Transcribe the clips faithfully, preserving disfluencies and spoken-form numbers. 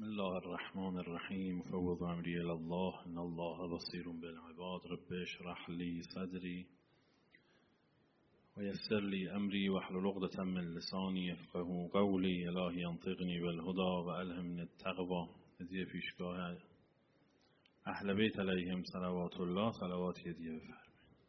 بسم الله الرحمن الرحیم فوض امری الی الله ان الله بصیر بالعباد رب اشرح لی صدری و یسر لی امری واحلل عقدة من لسانی یفقهوا قولی الهی انطقنی بالهدی و الهمنی التقوی. هدیه پیشگاه اهل بیت علیهم صلوات الله صلوات هدیه بفرمایید.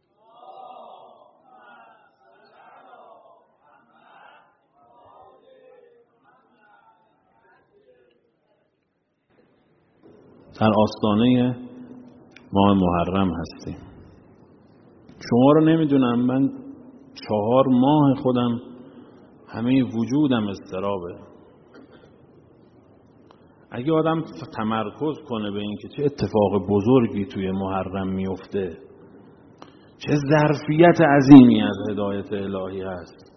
در آستانه ماه محرم هستیم. شما رو نمیدونم، من چهار ماه خودم همه وجودم اضطرابه. اگه آدم تمرکز کنه به این که چه اتفاق بزرگی توی محرم میفته، چه ظرفیت عظیمی از هدایت الهی هست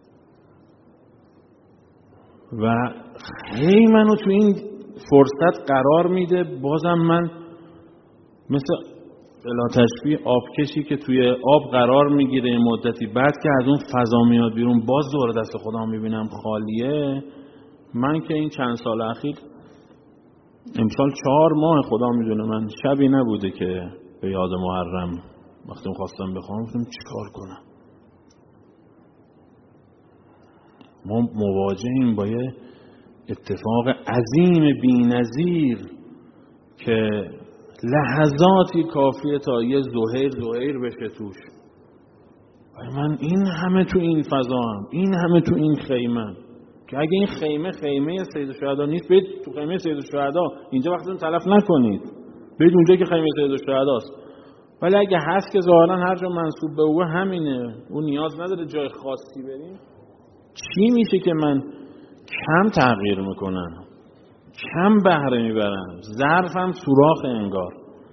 و هی منو تو این فرصت قرار میده، بازم من مثل الا تشبیه آبکشی که توی آب قرار میگیره این مدتی، بعد که از اون فضا میاد بیرون باز دور دست خودم میبینم خالیه. من که این چند سال اخیر، امسال چهار ماه خدا میدونه، من شبی نبوده که به یاد محرم وقتی خواستم بخوام گفتم چیکار کنم. ما مواجهیم با یه اتفاق عظیم بی‌نظیر که لحظاتی کافیه تا یه زهیر زهیر بشه توش. من این همه تو این فضا هم، این همه تو این خیمه، که اگه این خیمه خیمه سید الشهدا نیست، برید تو خیمه سید الشهدا، اینجا وقتتون تلف نکنید، برید اونجا که خیمه سید الشهداست. ولی اگه هست که ظاهرا هر جا منسوب به او همینه، اون نیاز نداره جای خاصی بریم. چی میشه که من کم تغییر میکنن، کم بهره میبرن، ظرفم سوراخ انگار.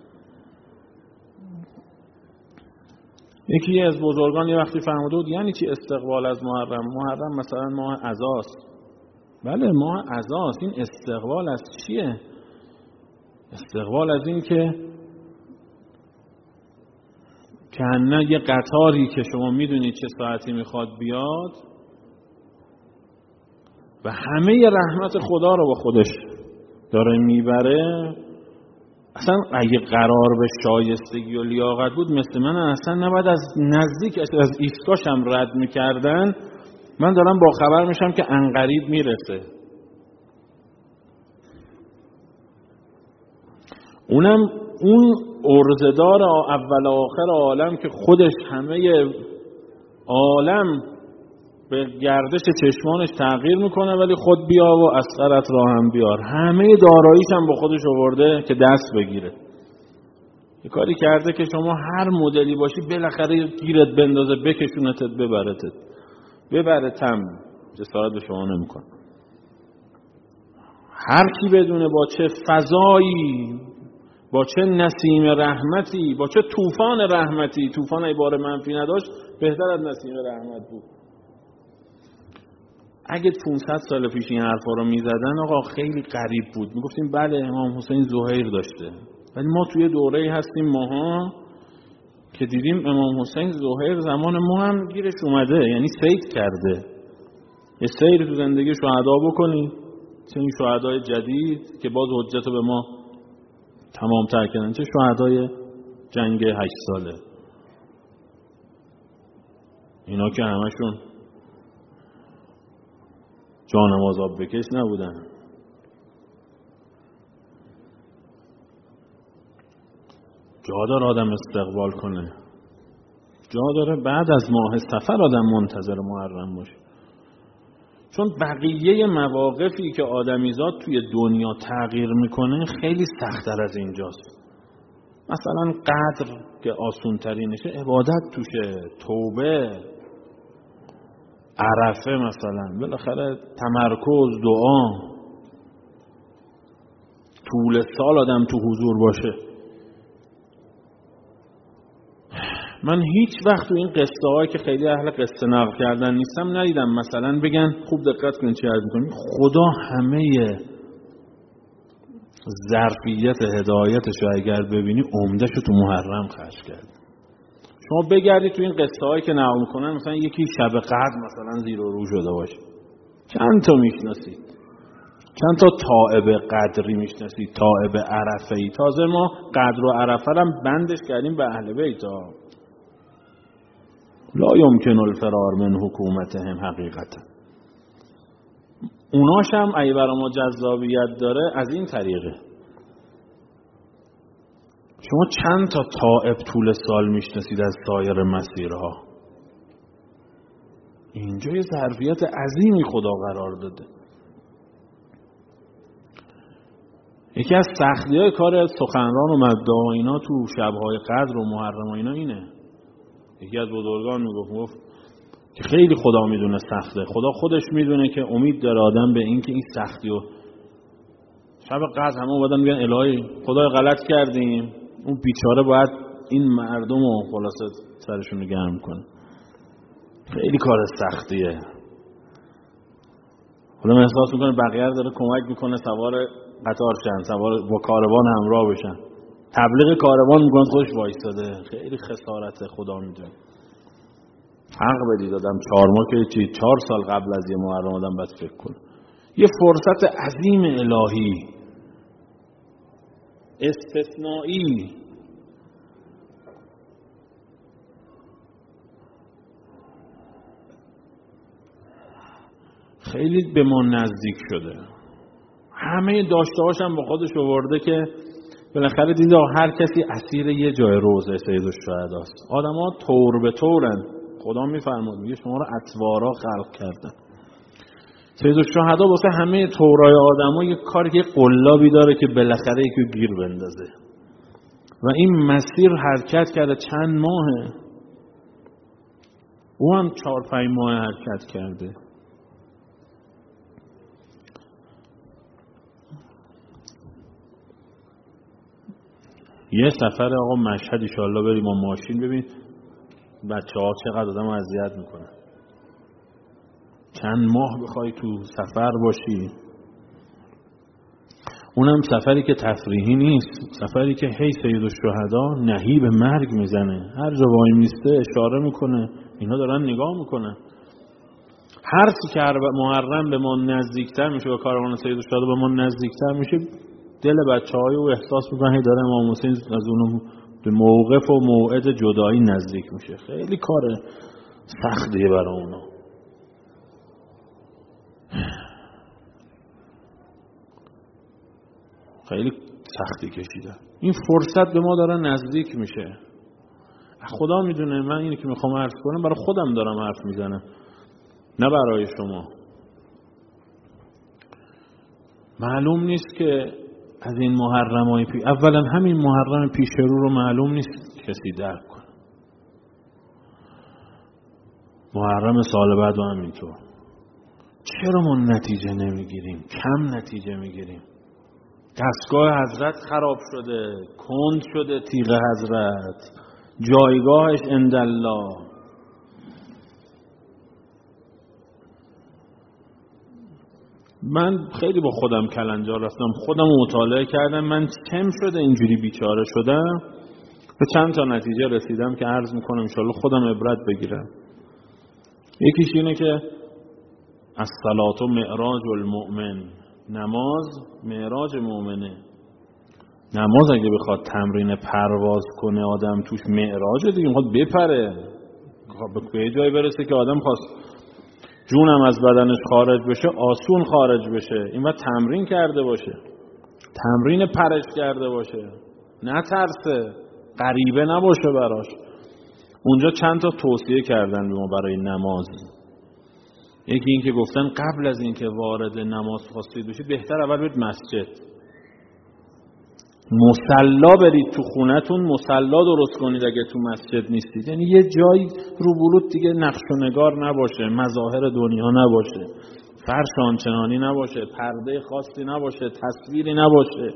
یکی از بزرگان یه وقتی فرموده بود یعنی چی استقبال از محرم؟ محرم مثلا ماه عزاست. بله ماه عزاست. این استقبال از چیه؟ استقبال از این که کنه یه قطاری که شما میدونید چه ساعتی میخواد بیاد و همه رحمت خدا رو با خودش داره میبره. اصلا اگه قرار به شایستگی و لیاقت بود مثل من، اصلا نباید از نزدیک از ایستگاهش هم رد میکردن. من دارم با خبر میشم که عنقریب میرسه. اونم اون ارزدار اول آخر عالم که خودش همه عالم به گردش چشمانش تغییر میکنه، ولی خود بیا و اسقرت را هم بیار. همه داراییش هم با خودش آورده که دست بگیره. یه کاری کرده که شما هر مدلی باشی بالاخره گیرت بندازه، بکشونتت، ببرتت، ببرتم. جسارت به شما نمیکنه. هر کی بدونه با چه فضایی، با چه نسیم رحمتی، با چه طوفان رحمتی، طوفان عباره منفی نداشت، بهتر از نسیم رحمت بود. اگه پانصد سال پیش این حرفا رو میزدن آقا خیلی غریب بود، میگفتیم بله امام حسین زهیر داشته. ولی ما توی دوره‌ای هستیم ماها که دیدیم امام حسین زهیر زمان ما هم گیرش اومده، یعنی سید کرده. یه سیر تو زندگی شهدا بکنید، چه این شهدای جدید که باز حجت رو به ما تمام تر کردن، چه شهدای جنگ هشت ساله، اینا که همشون جانماز آب بکش نبودن. جا داره آدم استقبال کنه، جا داره بعد از ماه صفر آدم منتظر محرم باشه. چون بقیه مواقفی که آدمیزاد توی دنیا تغییر میکنه خیلی سخت‌تر از اینجاست. مثلا قدر که آسون ترینشه، عبادت توشه، توبه، عرفه مثلا، بالاخره تمرکز، دعا، طول سال آدم تو حضور باشه. من هیچ وقت تو این قصه هایی که خیلی اهل قصه نقل کردن نیستم ندیدم مثلا بگن خوب دقت کنید چی عرض می‌کنم، خدا همه ظرفیت هدایتش رو اگر ببینی عمده‌ش رو تو محرم خرج کرد. شما بگردید تو این قصه هایی که نقل میکنن، مثلا یکی شب قدر مثلا زیر و رو شده باشه، چند تا میشناسید؟ چند تا تائب قدری میشناسی؟ تائب عرفه‌ای. تازه ما قدر و عرفه هم بندش کردیم به اهل بیت ها. لا یمکن الفرار من حکومتهم حقیقتا. اوناش هم اگه برای ما جذابیت داره از این طریقه. شما چند تا تائب طول سال میشناسید از سایر مسیرها؟ اینجا یه ظرفیت عظیمی خدا قرار داده. یکی از سختی‌های کار سخنران و مدعا و اینا تو شب‌های قدر و محرم و اینا اینه. یکی از بزرگان میگفت گفت که خیلی خدا میدونه سخته. خدا خودش میدونه که امید داره آدم به این که این سختی و شب قدر همه اومدن میگن الهی خدای غلط کردیم، اون بیچاره باید این مردم رو خلاصه سرشون رو گرم کنه. خیلی کار سختیه. خدا احساس میکنه بقیه رو داره کمک میکنه سوار قطار شن، سوار با کاروان همراه بشن. تبلیغ کاروان میکنه خودش وایستاده. خیلی خسارت. خدا میدونه. حق بدید آدم چهار ماه که چی چهار سال قبل از یه محرم آدم باید فکر کنه. یه فرصت عظیم الهی استثنایی خیلی به ما نزدیک شده. همه داشته‌هاش هم با خودش آورده که بالاخره دیده هر کسی اسیر یه جای روضه سیدالشهداست. آدم‌ها طور به طورن. خدا میفرماد میگه شما رو اطوارا خلق کردن. سیدالشهدا واسه همه طورای آدم‌ها یه کاری که قلابی داره که بالاخره یکی گیر بندازه. و این مسیر حرکت کرده چند ماهه. او هم چهار پنج ماه حرکت کرده. یه سفر آقا مشهد ان شاء الله بریم با ماشین ببین بچه‌ها چقدر آدمو اذیت میکنه. چند ماه بخوای تو سفر باشی. اونم سفری که تفریحی نیست، سفری که هی سیدالشهدا نهیب مرگ میزنه. هر جا وای میسته اشاره میکنه. اینا دارن نگاه میکنن. هر چی که محرم به ما نزدیکتر میشه و کاروان سیدالشهدا به ما نزدیکتر میشه، دل بچه‌های او احساس میکنه هی داره امام حسین از اونو به موقف و موعد جدایی نزدیک میشه. خیلی کار سختیه برای اونا. خیلی سختی کشیده. این فرصت به ما داره نزدیک میشه. خدا میدونه من اینی که میخوام عرض کنم برای خودم دارم حرف میزنم، نه برای شما. معلوم نیست که از این محرمای پی اولا همین محرم پیش رو رو معلوم نیست کسی درک کنه. محرم سال بعد و همینطور. چرا ما نتیجه نمیگیریم؟ کم نتیجه میگیریم. دستگاه حضرت خراب شده، کند شده تیغ حضرت، جایگاهش عندالله. من خیلی با خودم کلنجار رفتم، خودم مطالعه کردم، من چم شده اینجوری بیچاره شدم، به چند تا نتیجه رسیدم که عرض میکنم انشالله خودم عبرت بگیرم. یکیش اینه که الصلاة معراج المؤمن، نماز معراج مؤمنه. نماز اگه بخواد تمرین پرواز کنه آدم توش معراج دیگه، میخواد بپره، به یه جایی برسه که آدم خواست جونم از بدنش خارج بشه آسون خارج بشه، این وقت تمرین کرده باشه، تمرین پرش کرده باشه، نه ترسه، غریبه نباشه براش. اونجا چند تا توصیه کردن به ما برای نماز. یکی این که گفتن قبل از این که وارد نماز خواستید بشید بهتر اول برید مسجد، مصلا برید تو خونتون، مصلا درست کنید اگه تو مسجد نیستید. یعنی یه جایی رو بلوط دیگه نقش و نگار نباشه، مظاهر دنیا نباشه، فرش آنچنانی نباشه، پرده خاصی نباشه، تصویری نباشه.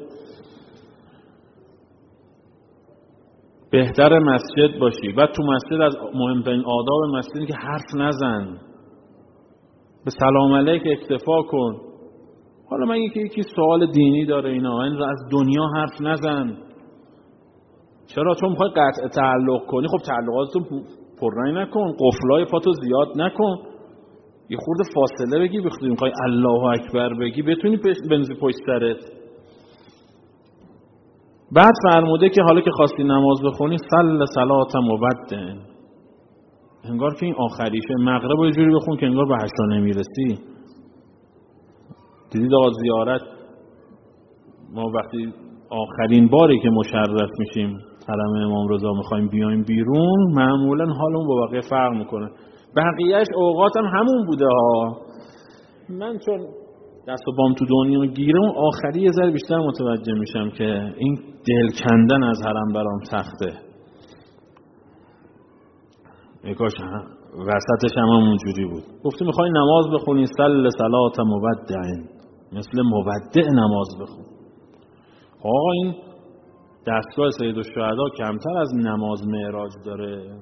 بهتر مسجد باشی. بعد تو مسجد از مهمترین آداب مسجدی که حرف نزن، به سلام علیک اکتفا کن. حالا من یکی یکی سوال دینی داره اینا، این از دنیا حرف نزن. چرا؟ چون میخوای قطع تعلق کنی. خب تعلقاتو پررنگ نکن، قفلای پاتو زیاد نکن. یه خورده فاصله بگی، بخوای میخوای الله اکبر بگی بتونی بنزی پشت سرت. بعد فرموده که حالا که خواستی نماز بخونی صل صلات مودع، انگار که این آخریشه، مغرب رو یه جوری بخون که انگار به عشا نمیرسی. دیدید آقا زیارت، ما وقتی آخرین باری که مشرف میشیم حرم امام رضا میخوایم بیایم بیرون، معمولا حالمون با بقیه فرق میکنه. بقیهش اوقاتم همون بوده ها. من چون دست و بام تو دنیا گیرم، آخری یه ذره بیشتر متوجه میشم که این دل کندن از حرم برام سخته. یکاش وسطش هم اونجوری بود. گفتی میخوای نماز بخونی صل صلات مودع، مثل مودع نماز بخون. آقا این دستگاه سید الشهدا کمتر از نماز معراج داره،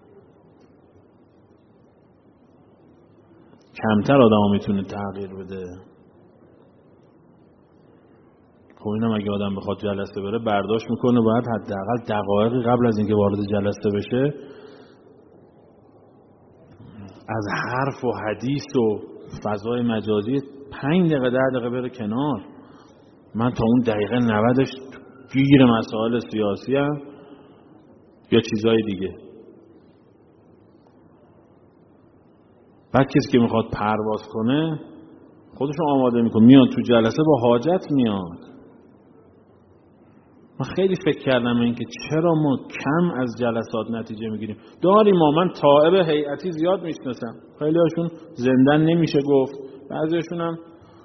کمتر آدم میتونه تغییر بده. خب اینم اگه آدم بخواد جلسه بره برداشت میکنه، باید حداقل دقایقی قبل از اینکه وارد جلسه بشه از حرف و حدیث و فضای مجازی پنج دقیقه ده دقیقه بره کنار. من تا اون دقیقه نودش گیر مسائل سیاسی هم یا چیزای دیگه. بعد کسی که میخواد پرواز کنه خودشو آماده میکنه، میاد تو جلسه با حاجت میاد. من خیلی فکر کردم این که چرا ما کم از جلسات نتیجه میگیریم. داریم ما، من تائب هیئتی زیاد میشناسم، خیلی هاشون زندن نمیشه گفت، بعضیشون هم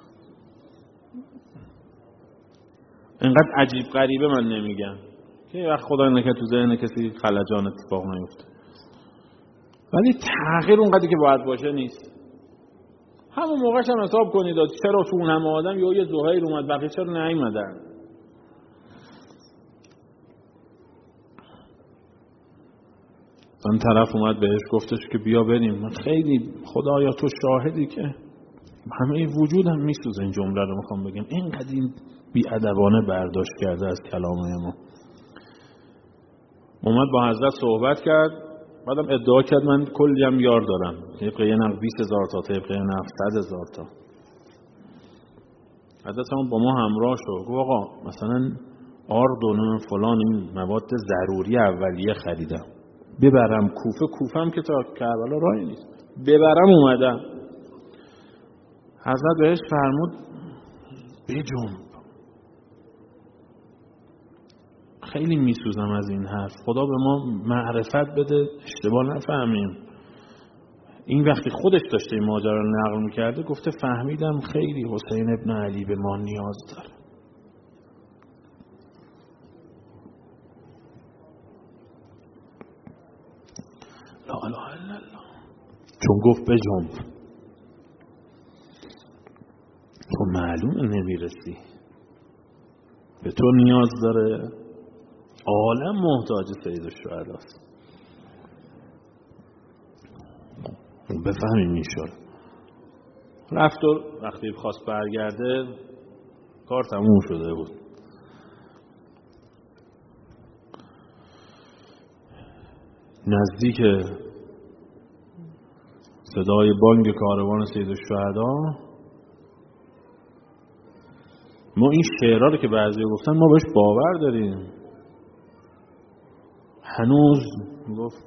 اینقدر عجیب غریبه من نمیگم که یه وقت خدا نکنه تو ذهن کسی خلجان اتفاق نیفته، ولی تغییر اونقدری که باید باشه نیست. همون موقعش هم حساب کنید چرا تو اون همه آدم یا یه زهیر اومد بقیه چرا نیومدن. اون طرف اومد بهش گفتش که بیا بریم. من خیلی خدایا تو شاهدی که همه وجودم میسوزه این جمله رو میخوام بگم، اینقدر این بی‌ادبانه برداشت کرده از کلامه ما. اومد با حضرت صحبت کرد، بعدم ادعا کرد من کلی هم یار دارم، طبق یه نقل بیست هزار تا، طبق یه نقل صد هزار تا. حضرت هم با ما همراه شد، گفت آقا مثلا آرد و فلان این مواد ضروری اولیه خریدم، ببرم کوفه، کوفه هم که تا کربلا راهی نیست، ببرم اومدم. حضرت بهش فرمود بجنب. خیلی میسوزم از این حرف، خدا به ما معرفت بده اشتباه نفهمیم. این وقتی خودش داشته این ماجرا رو نقل میکرده گفته فهمیدم خیلی حسین ابن علی به ما نیاز داره. لا اله الا الله. چون گفت بجنب تو معلومه نمیرسی، به تو نیاز داره، عالم محتاج سید الشهداست. بفهمیم ایشالا. رفت و وقتی خواست برگرده کار تموم شده بود. نزدیک صدای بانگ کاروان سید الشهدا، ما این شعرها رو که بعضی گفتن ما بهش باور داریم. هنوز گفت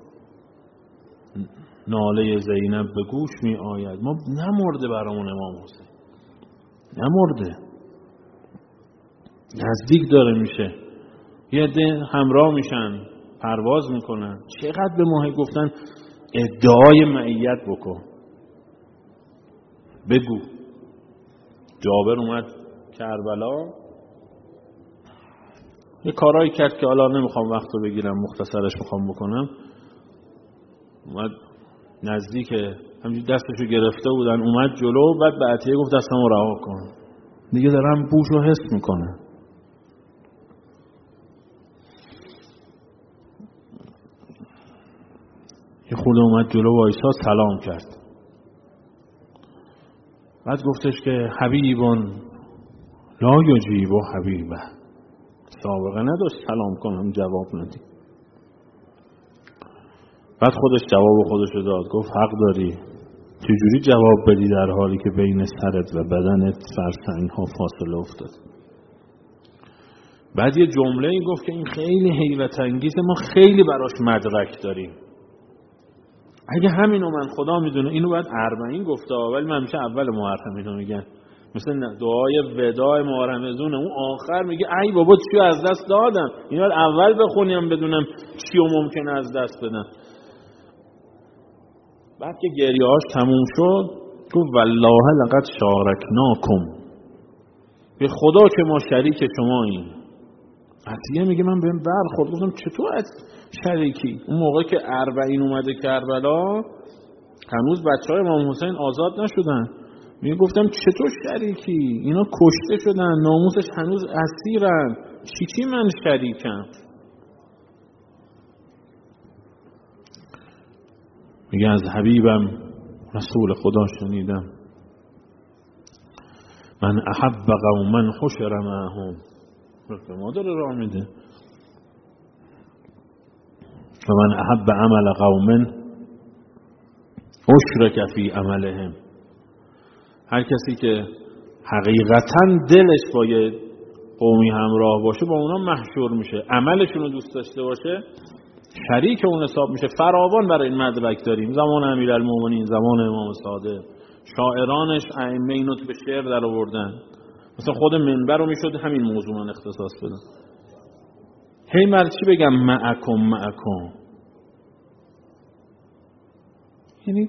ناله زینب به گوش می آید، ما نمرده برامون امام حسین، نمرده، نزدیک داره میشه، یه عده همراه میشن پرواز میکنن. چقدر به ما گفتن ادعای معیت بکن، بگو. جابر اومد کربلا یه کارایی کرد که حالا نمیخوام وقت رو بگیرم، مختصرش میخوام بکنم. اومد نزدیک، همینجوری دستشو گرفته بودن، اومد جلو، بعد به عطیه گفت دستمو رها کن، دیگه دارم بوشو حس میکنه. یه خورده اومد جلو وایسا، سلام کرد، بعد گفتش که حبیبون لا یجیب و حبیبه، سابقه نداشت سلام کنم جواب ندی. بعد خودش جواب خودشو داد، گفت حق داری، چجوری جواب بدی در حالی که بین سرت و بدنت فرسنگ ها فاصله افتاد؟ بعد یه جمله ای گفت که این خیلی حیرت انگیزه، ما خیلی براش مدرک داریم. اگه همینو من خدا میدونه اینو باید اربعین گفته، ولی من همیشه اول محرم اینو میگن، مثل دعای وداع محرمزونه، اون آخر میگه ای بابا چیو از دست دادم، اینو اول بخونیم بدونم چیو ممکنه از دست بدم. بعد که گریه‌هاش تموم شد گفت والله لقد شارکناکم، به خدا که ما شریک شماییم. عطیه میگه من بهم برخورد، گفتم چطور از شریکی؟ اون موقع که اربعین اومده کربلا هنوز بچهای امام حسین آزاد نشدن، میگه گفتم چطور شریکی؟ اینا کشته شدن، ناموسش هنوز اسیرن، چی چی من شریکم؟ میگه از حبیبم رسول خدا شنیدم من احب قوما حشر معهم، به ما داره راه میده، و من احب عمل قوم اشرک فی عملهم، هر کسی که حقیقتا دلش با یه قومی همراه باشه با اونا محشور میشه، عملشون رو دوست داشته باشه شریک اون حساب میشه. فراوان برای این مدرک داریم، زمان امیرالمومنین، زمان امام صادق، شاعرانش ائمه اینو به شعر در آوردن. مثلا خود منبر رو میشد همین موضوع من اختصاص بدم، هی مرد چی بگم معکم معکم، یعنی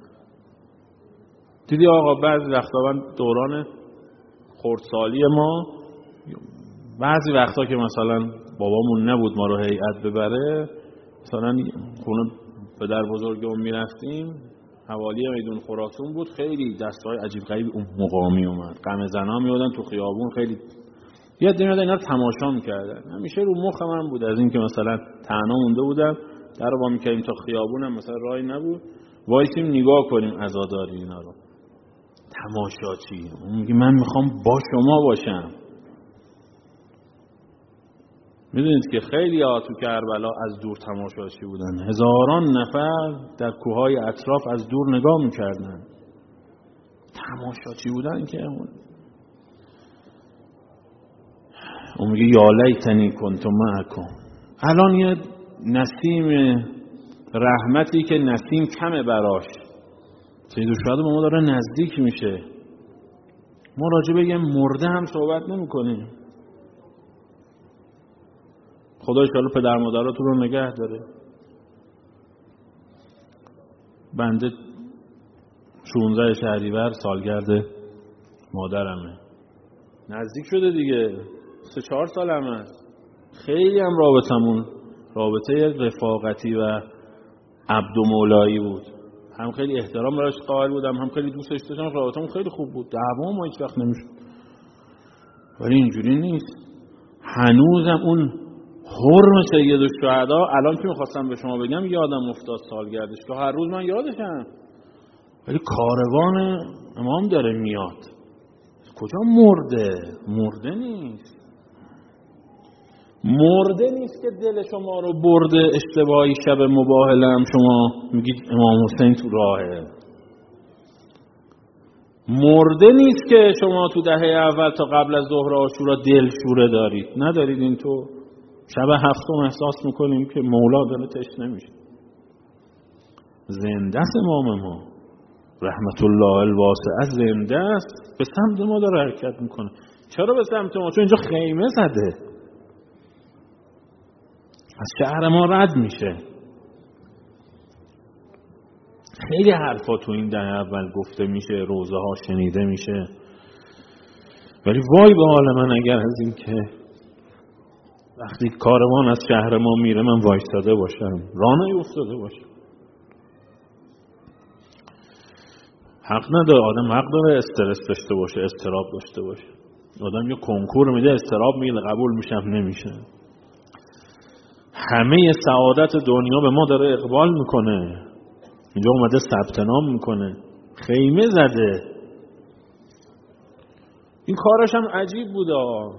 دیدی آقا بعضی وقتا من دوران خردسالی ما، بعضی وقتا که مثلا بابامون نبود ما رو هیئت ببره، مثلا خونه پدر بزرگمون میرفتیم حوالی میدون خراسان بود، خیلی دستای عجیب غریب اون مقامی اومد، غم زنا میادن تو خیابون، خیلی یاد میاد اینا رو تماشا میکردن. همیشه رو مخ من بود از این که مثلا تنها مونده بودم، در رو با میکردیم تا خیابونم مثلا راهی نبود، وایسیم نگاه کنیم عزاداری اینا رو، تماشاچی. اون میگه من میخوام با شما باشم. میدونید که خیلی ها تو کربلا از دور تماشاچی بودن، هزاران نفر در کوههای اطراف از دور نگاه میکردن، تماشاچی بودن. که اون اون میگه یا لیتنی کنت معکم. الان یه نسیم رحمتی که نسیم کمه براش، سید الشهدا به ما داره نزدیک میشه، ما راجع به یه مرده هم صحبت نمی کنیم. خدا انشاءالله پدر مادراتون رو نگه داره. بنده شانزده شهریور سالگرد مادرمه، نزدیک شده دیگه، سه چهار سال هم هست. خیلی هم رابطمون رابطه رفاقتی و عبد و مولایی بود، هم خیلی احترام براش قائل بودم، هم خیلی دوستش داشتم، رابطمون خیلی خوب بود، دعوا ما هیچ وقت نمیشد. ولی اینجوری نیست. هنوزم اون حرم سید الشهدا الان که میخواستم به شما بگم یادم افتاد سالگردش، که هر روز من یادشم. ولی کاروان امام داره میاد، کجا مرده؟ مرده نیست، مرده نیست که دل شما رو برده اشتباهی شب مباهلم شما میگید امام حسین تو راهه. مرده نیست که شما تو دهه اول تا قبل از ظهر عاشورا دل شوره دارید، ندارید. این تو شب هفتم احساس میکنیم که مولا داره تشنه میشه. زنده است امام ما رحمت الله الواسعه، زنده است، به سمت ما داره حرکت میکنه. چرا به سمت ما؟ چون اینجا خیمه زده، از شهر ما رد میشه. خیلی حرفا تو این دهه اول گفته میشه، روزه ها شنیده میشه، ولی وای به حال من اگر از این که وقتی کاروان از شهر ما میره من وایستاده باشم، راه نیفتاده باشم. حق نداره آدم، حق داره استرس داشته باشه، استراب داشته باشه. آدم یه کنکور میده استراب میگه قبول میشم نمیشه. همه سعادت دنیا به ما داره اقبال میکنه، اینجا اومده ثبت نام میکنه، خیمه زده. این کارش هم عجیب بوده،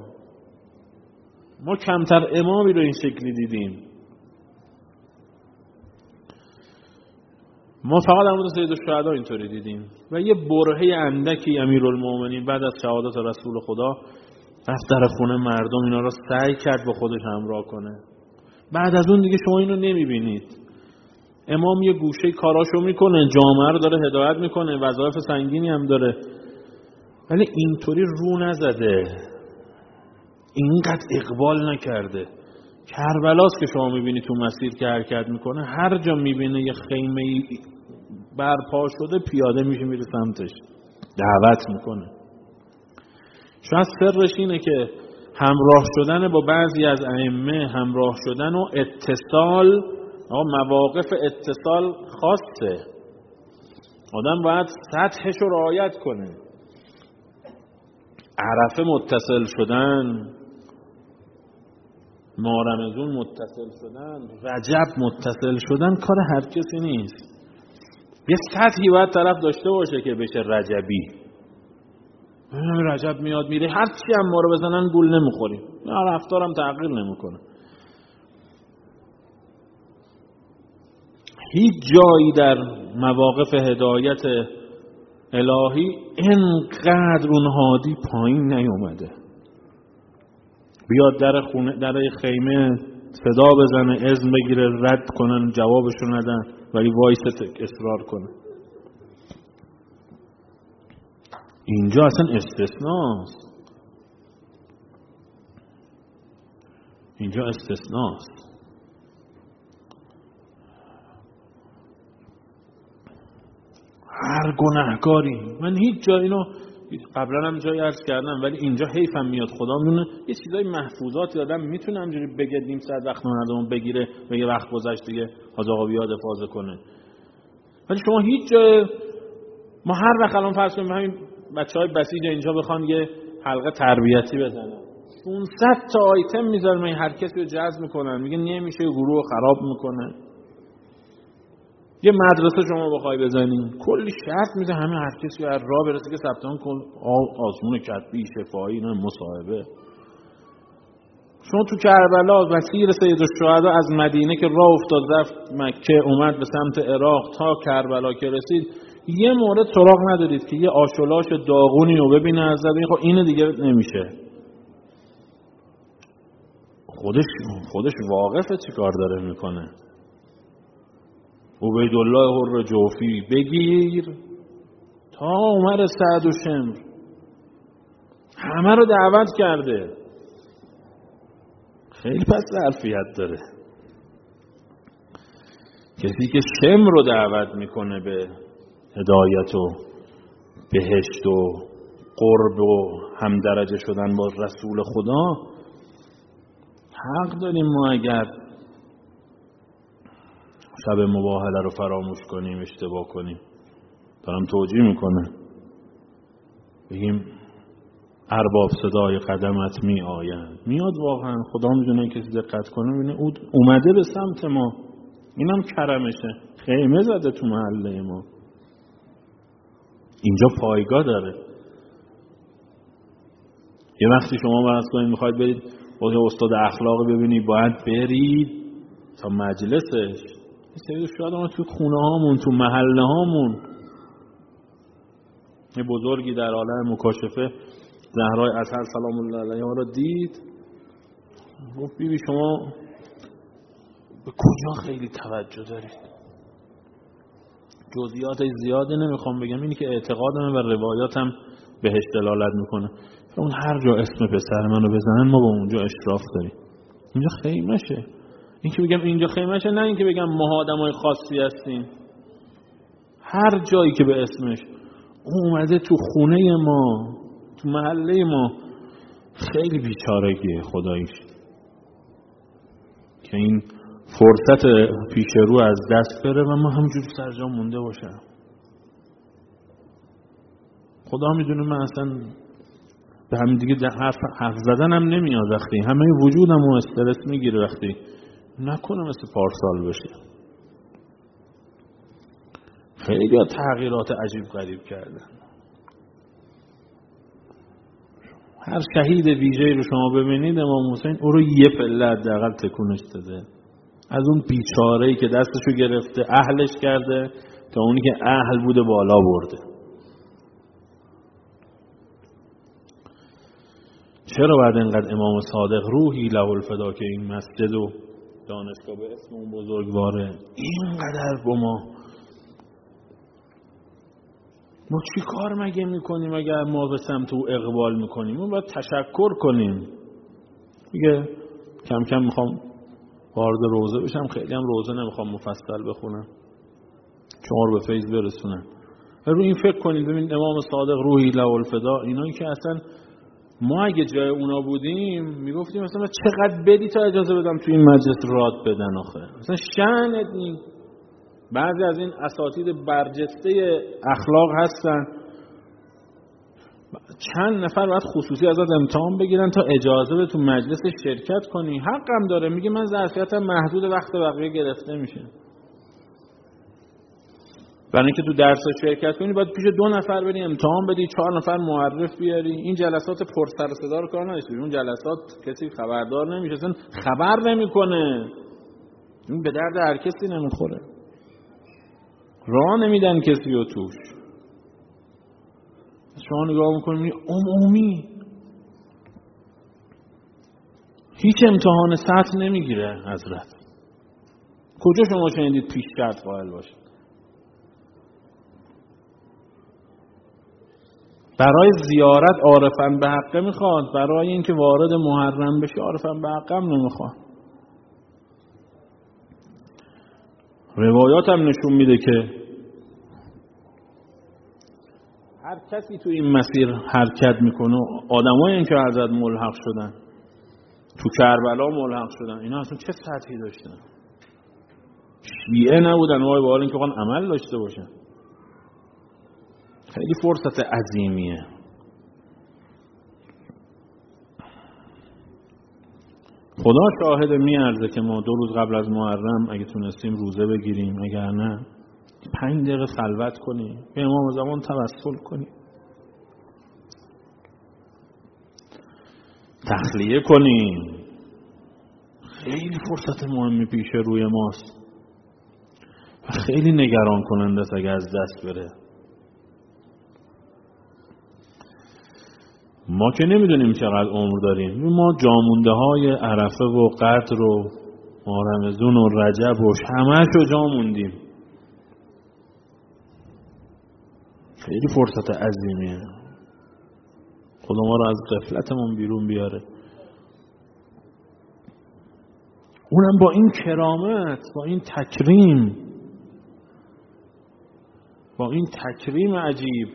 ما کمتر امامی رو این شکلی دیدیم. ما فقط در مورد سید الشهدا اینطوری دیدیم و یه برهه اندکی امیرالمومنین بعد از شهادت رسول خدا رفت در خونه مردم اینا رو سعی کرد با خودش همراه کنه. بعد از اون دیگه شما اینو نمیبینید. امام یه گوشه کاراشو میکنه، جامعه رو داره هدایت میکنه، وظایف سنگینی هم داره، ولی اینطوری رو نزده، اینقدر اقبال نکرده. کربلاست که شما میبینی تو مسیر که حرکت میکنه، هر جا میبینه یه خیمه برپا شده پیاده میشه میره سمتش، دعوت میکنه. شاید سرش اینه که همراه شدن با بعضی از ائمه، همراه شدن و اتصال، مواقف اتصال خاصه، آدم باید سطحش رو رعایت کنه. عرفه متصل شدن، ماه رمضان متصل شدن، رجب متصل شدن کار هر کسی نیست. یه سطحی باید طرف داشته باشه که بشه رجبی. همین رجب میاد میره، هر چی هم ما رو بزنن گول نمیخوریم، رفتارم تغییر نمیکنه. هیچ جایی در مواقف هدایت الهی اینقدر اون هادی پایین نیومده. بیاد در خونه، در خیمه صدا بزنه، اذن بگیره، رد کنن، جوابشو ندن، ولی وایسه اصرار کنه. اینجا اصلا استثناست. اینجا استثناست. هر گناهکاری، من هیچ جا اینو قبلا هم جایی عرض کردم، ولی اینجا حیفم میاد، خدا میدونه یه چیزای محفوظاتی آدم میتونه همجوری بگه نیم ساعت وقت مردم بگیره، بگه وقت گذشت دیگه حاج آقا بیاد افاضه کنه. ولی شما هیچ جا، ما هر وقت الان فرض کنیم همین بچهای بسیج اینجا بخوان یه حلقه تربیتی بزنن، پانصد تا آیتم میذارن، هر کسی رو جذب میکنن، میگه نمیشه، گروه خراب میکنه. یه مدرسه شما بخوای بزنین کلی شرط میده، همه هر کسی هر راه برسه که ثبت نام کن، آزمون کتبی، شفاهی، نه مصاحبه. شما تو کربلا مسیر سید الشهدا از مدینه که راه افتاد رفت مکه، اومد به سمت عراق تا کربلا که رسید، یه مورد سراغ ندارید که یه آشولاش داغونی رو ببینه از زمین. خب اینه دیگه نمیشه. خودش خودش واقفه چی کار داره میکنه. عبیدالله حر جوفی بگیر تا عمر سعد و شمر، همه رو دعوت کرده. خیلی پس ظرفیت داره. کسی که شمر رو دعوت میکنه به هدایت و بهشت و قرب و هم درجه شدن با رسول خدا، حق داریم ما اگر شب مباهله رو فراموش کنیم، اشتباه کنیم. دارم توجیه میکنه، بگیم ارباب صدای قدمت می آیند، میاد واقعا، خدا میدونه کسی دقت کنه ببینه اومده به سمت ما، اینم کرمشه، خیمه زده تو محله ما، اینجا پایگاه داره. یه وقتی شما فرض کنید میخواید برید با استاد اخلاق ببینی، باید برید تا مجلسش. سید الشهدا تو خونه هامون، تو محله هامون. یه بزرگی در عالم مکاشفه زهرای اطهر سلام الله علیها رو دید، گفت بیبی شما به کجا خیلی توجه دارید؟ جزئیات زیاده نمیخوام بگم، اینی که اعتقادم و روایاتم بهش دلالت میکنه. اون هر جا اسم پسر منو بزنن ما با اونجا اشراف داریم. اینجا خیمشه. این که بگم اینجا خیمشه، نه این که بگم ما آدمای خاصی هستیم. هر جایی که به اسمش اومده تو خونه ما، تو محله ما، خیلی بیچارگیه خداییش که این فرصت پیش رو از دست بره و ما همجوری سر جا مونده باشم. خدا میدونه من اصلا به همین دیگه حرف, حرف زدنم نمیاد، وقتی همه وجودم رو استرس میگیره، وقتی نکنه مثل پارسال بشه. خیلی تغییرات عجیب غریب کردن. هر شهید ویژه‌ای رو شما ببینید، امام حسین او رو یه پله حداقل تکونش داده. از اون بیچاره‌ای که دستشو گرفته اهلش کرده تا اونی که اهل بوده بالا برده. چرا بعد اینقدر امام صادق روحی له الفدا که این مسجد و دانشگاه به اسم اون بزرگواره اینقدر با ما ما چی کار مگه میکنیم اگر ما به سمت او اقبال میکنیم؟ ما باید تشکر کنیم. میگه کم کم میخوام وارد روزه بشم، خیلی هم روزه نمیخوام مفصل بخونم، شما رو به فیض برسونم. رو این فکر کنید ببینید امام صادق روحی له الفدا، اینایی که اصلا ما اگه جای اونا بودیم میگفتیم مثلا چقدر بدی تا اجازه بدم تو این مجلس راد بدن، آخه مثلا شأنت نی. بعضی از این اساتید برجسته اخلاق هستن چند نفر باید خصوصی ازت امتحان بگیرن تا اجازه به تو مجلس شرکت کنی. حقم داره، میگه من ظرفیتم محدود، وقت بقیه گرفته میشه. برای اینکه تو درس شرکت کنی باید پیش دو نفر بری امتحان بدی، چهار نفر معرف بیاری. این جلسات پر سر و صدا رو کار نداشتی. اون جلسات کسی خبردار نمیشه، اصلا خبر نمیکنه. این به درد هر کسی نمیخوره، راه نمیدن کسی رو توش. شما نگاه میکنید عمومی هیچ امتحان سطح نمیگیره حضرت. کجا شما شنیدید پیش شرط قائل باشید؟ برای زیارت عارفن به حقه میخواد، برای اینکه وارد محرم بشه عارفن به حقه هم نمیخواد. روایات هم نشون میده که هر کسی تو این مسیر حرکت میکنه، آدمایی که حضرت ملحق شدن تو کربلا ملحق شدن، اینا اصلا چه سطحی داشتن؟ شیعه نبودن وای بار اینکه بخوان عمل داشته باشن. خیلی فرصت عظیمیه. خدا شاهد میارزه که ما دو روز قبل از محرم اگه تونستیم روزه بگیریم، اگر نه پنج دقیقه خلوت کنیم، به امام زمان توسل کنیم، تخلیه کنیم. خیلی فرصت مهمی پیش روی ماست و خیلی نگران کننده است اگه از دست بره. ما که نمیدونیم چقدر عمر داریم. ما جامونده های عرفه و قدر و ماه رمضان و رجب و همه شو جاموندیم. خیلی فرصت عظیمیه. خدا ما رو از غفلتمون بیرون بیاره. اونم با این کرامت، با این تکریم، با این تکریم عجیب.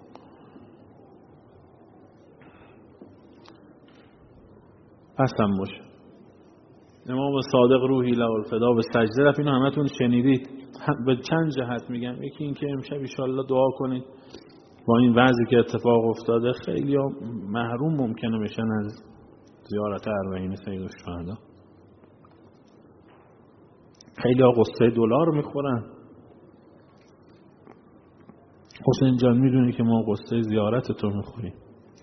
قسم باشه امام صادق روحی له الفدا به سجده رفت. اینو همتون شنیدید. به چند جهت میگم. یکی این که امشب ان شاء الله دعا کنید با این وضعی که اتفاق افتاده خیلی محروم ممکنه بشن از زیارت اربعین سید الشهدا. خیلی ها قصه دلار میخورن. حسین جان میدونی که ما قصه زیارت تو میخوریم.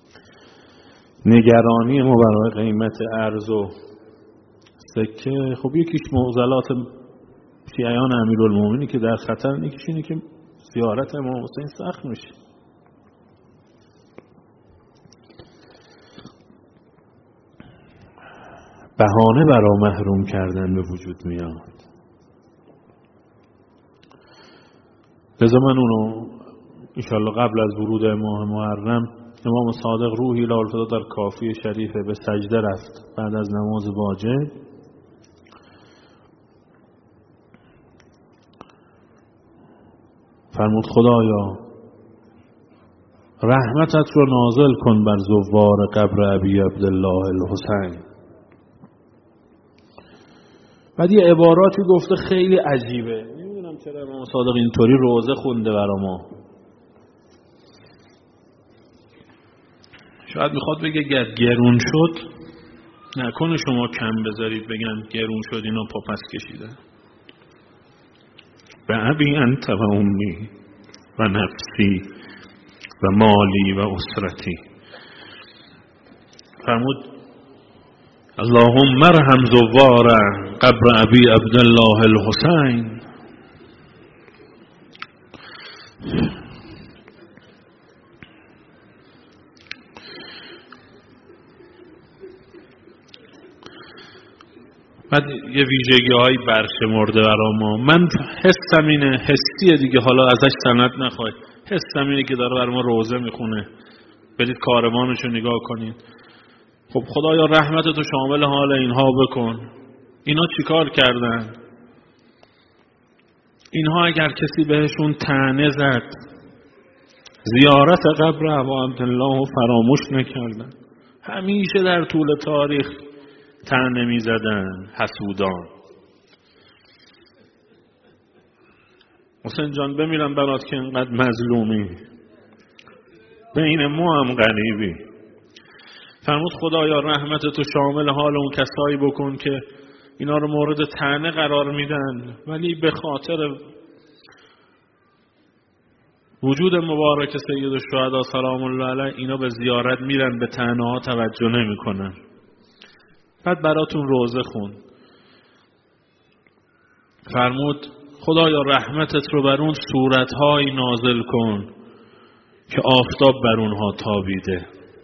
نگرانی ما برای قیمت ارز و سکه، خب یکیش معضلات شیعیان امیرالمومنین که در خطر نیکیش اینه که زیارت امام حسین سخت میشه. بهانه برای محروم کردن به وجود میاد. لذا من اونو انشاءالله قبل از ورود ماه محرم امام صادق روحی له الفدا در کافی شریفه به سجده رفت بعد از نماز واجب. فرمود خدایا رحمتت رو نازل کن بر زوار قبر ابی عبدالله الحسین. بعد یه عباراتی گفته خیلی عجیبه. نمیدونم چرا امام صادق اینطوری روزه خونده برا ما. شاید میخواد بگه گر گرون شد نکنه شما کم بذارید بگن گرون شد اینا پاپس کشیده. و ابی انت و امی و نفسی و مالی و اسرتی. فرمود اللهم ارحم زوار قبر ابی عبدالله الحسین. بعد یه ویژگی هایی برشمرده برای ما. من حسم اینه، حسیه دیگه، حالا ازش سند نخواهید، حسم اینه که داره برای ما روزه میخونه. برید کاروانشو نگاه کنید. خب خدایا رحمتتو شامل حال اینها بکن. اینا چیکار کردن؟ اینها اگر کسی بهشون طعنه زد، زیارت قبر ابا عبدالله فراموش نکردن. همیشه در طول تاریخ طعنه میزدن حسودان. حسین جان بمیرم برات که اینقدر مظلومی، بین ما هم غریبی. فرمود خدایا رحمتتو شامل حال اون کسایی بکن که اینا رو مورد طعنه قرار میدن، ولی به خاطر وجود مبارک سید الشهدا سلام الله علیه اینا به زیارت میرن، به طعنه ها توجه نمیکنن. بعد براتون روزه خون. فرمود خدایا رحمتت رو بر اون صورت‌های نازل کن که آفتاب بر اونها تابیده.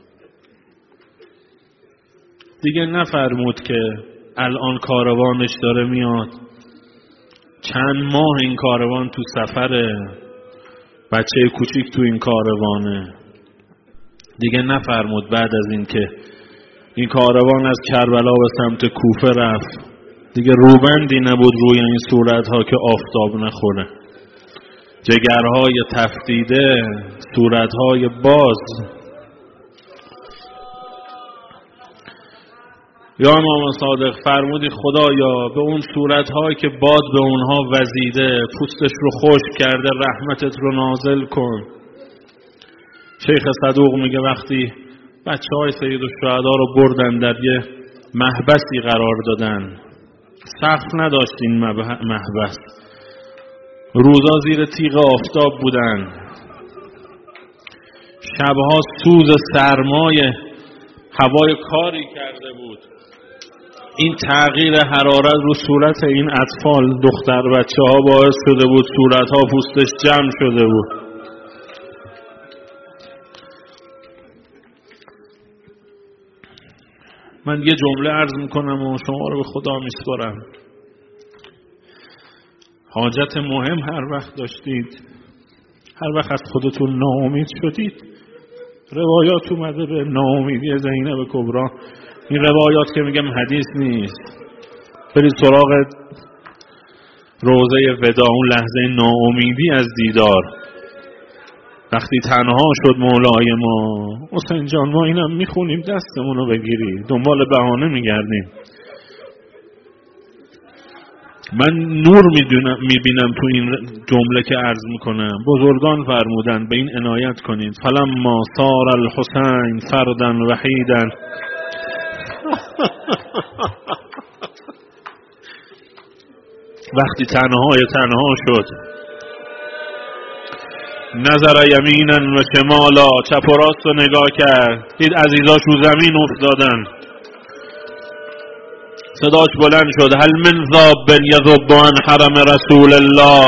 دیگه نفرمود که الان کاروانش داره میاد، چند ماه این کاروان تو سفره، بچه کوچیک تو این کاروانه. دیگه نفرمود بعد از این که این کاروان از کربلا به سمت کوفه رفت، دیگه روبندی نبود روی این صورتها که آفتاب نخوره. جگرهای تفتیده، صورتهای باز. یا امام صادق فرمودی خدایا به اون صورتهایی که باد به اونها وزیده، پوستش رو خشک کرده، رحمتت رو نازل کن. شیخ صدوق میگه وقتی بچه های سید الشهدا رو بردن در یه محبسی قرار دادن، سقف نداشت این محبس، روزا زیر تیغ آفتاب بودن، شبها سوز سرمای هوای کاری کرده بود. این تغییر حرارت رو صورت این اطفال دختر بچه ها باعث شده بود صورت ها پوستش جمع شده بود. من یه جمله عرض میکنم و شما رو به خدا میسپارم. حاجت مهم هر وقت داشتید، هر وقت از خودتون ناامید شدید، روایات اومده به ناامیدی زینب کبرا. این روایات که میگم حدیث نیست، برید سراغ روضه وداع، اون لحظه ناامیدی از دیدار، وقتی تنها شد مولای ما. حسین جان ما اینم میخونیم دستمون رو بگیری، دنبال بهانه میگردیم. من نور میدونم میبینم تو این جمله که عرض میکنم. بزرگان فرمودن به این عنایت کنید. فلما صار الحسین فردا وحیدا وقتی تنهای تنها شد، نظر یمینا و شمالا، چپ و راست رو نگاه کرد، دید عزیزاش رو زمین افتادن. صداش بلند شد هل من ذاب یذب عن حرم رسول الله.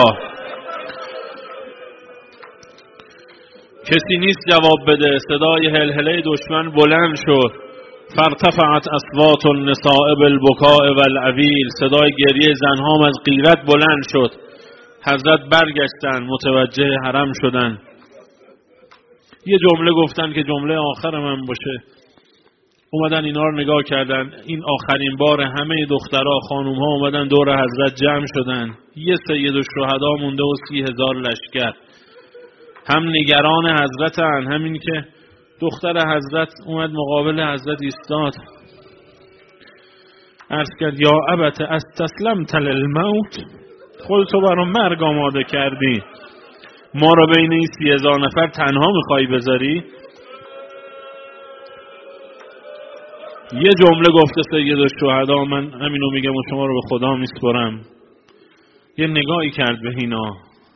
کسی نیست جواب بده. صدای هلهله دشمن بلند شد. فارتفعت اصوات النساء بالبکاء والعویل. صدای گریه زنها از غیرت بلند شد. حضرت برگشتن، متوجه حرم شدن. یه جمله گفتن که جمله آخر من باشه. اومدن اینا رو نگاه کردن. این آخرین بار همه دخترها خانوم ها اومدن دور حضرت جمع شدن. یه سید الشهدا مونده و سی هزار لشکر. هم نگران حضرتن، همین که دختر حضرت اومد مقابل حضرت ایستاد، عرض کرد یا ابت استسلمت للموت. خودتو برای مرگ آماده کردی، ما رو بین این سی هزار نفر تنها میخوای بذاری؟ یه جمله گفته سید الشهدا، من همینو میگم و شما رو به خدا میسپارم. یه نگاهی کرد به اینا.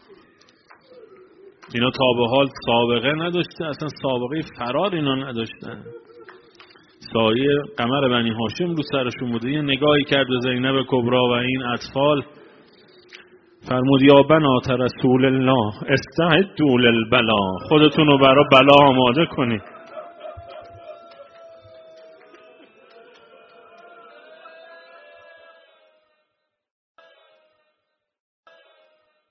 اینا تا به حال سابقه نداشته، اصلا سابقه فرار اینا نداشتن. سایه قمر بنی هاشم رو سرشون بوده. یه نگاهی کرد به زینب کبرا و این اطفال. فرمود یا بنات رسول الله استعدوا للبلا، خودتون رو برای بلا آماده کنید.